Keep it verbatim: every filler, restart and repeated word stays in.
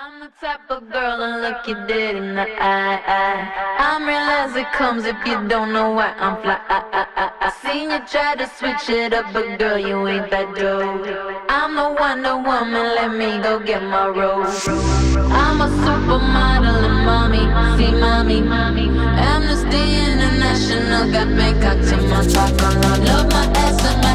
I'm the type of girl to look you dead in the eye, eye. I'm real as it comes if you don't know why I'm fly. I, I, I, I seen you try to switch it up, but girl, you ain't that dope. I'm the Wonder Woman, let me go get my role. I'm a supermodel and mommy, see mommy. Amnesty International got Bangkok to my top. I love my ass and